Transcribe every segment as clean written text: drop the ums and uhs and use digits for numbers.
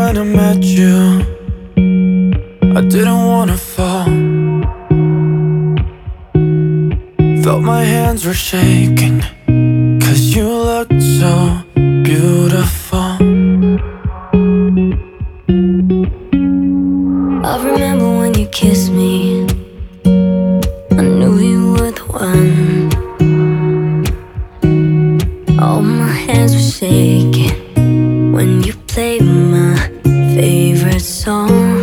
when I met you, I didn't wanna fall. Felt my hands were shaking, 'cause you looked so beautiful. I remember when you kissed me, I knew you were the one. All my hands were shaking when you played my favorite song.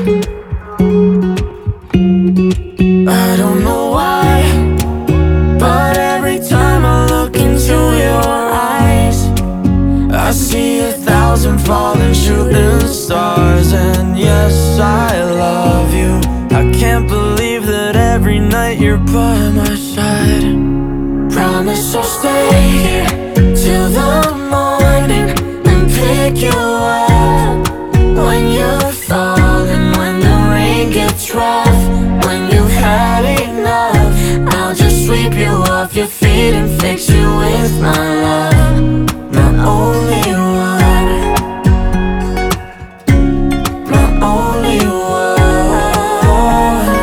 I don't know why, but every time I look into your eyes, I see 1,000 falling shooting stars. And yes, I love you. I can't believe that every night you're by my side. Promise I'll stay here till the morning and pick you up when you're falling, when the rain gets rough, when you've had enough. I'll just sweep you off your feet and fix you with my love, my only one, my only one.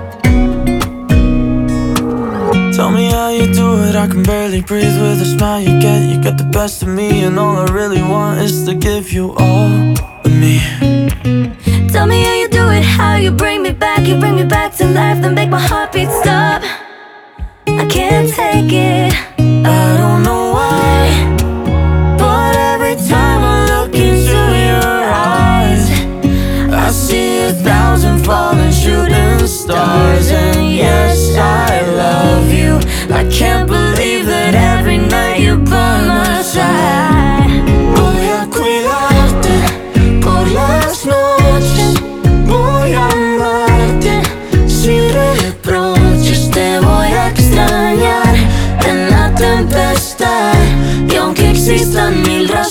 Tell me how you do it, I can barely breathe with the smile you get. You get the best of me, and all I really want is to give you all of me. Tell me how you do it, how you bring me back. You bring me back to life, then make my heartbeat stop. I can't take it, I don't know why, but every time I look into your eyes, I see 1,000 falling shooting stars. And yes, I love you. I can't believe that every night you're by my side. Voy a cuidarte por las noches, voy a amarte sin reproches. Te voy a extrañar en la tempestad, y aunque existan 1000 razones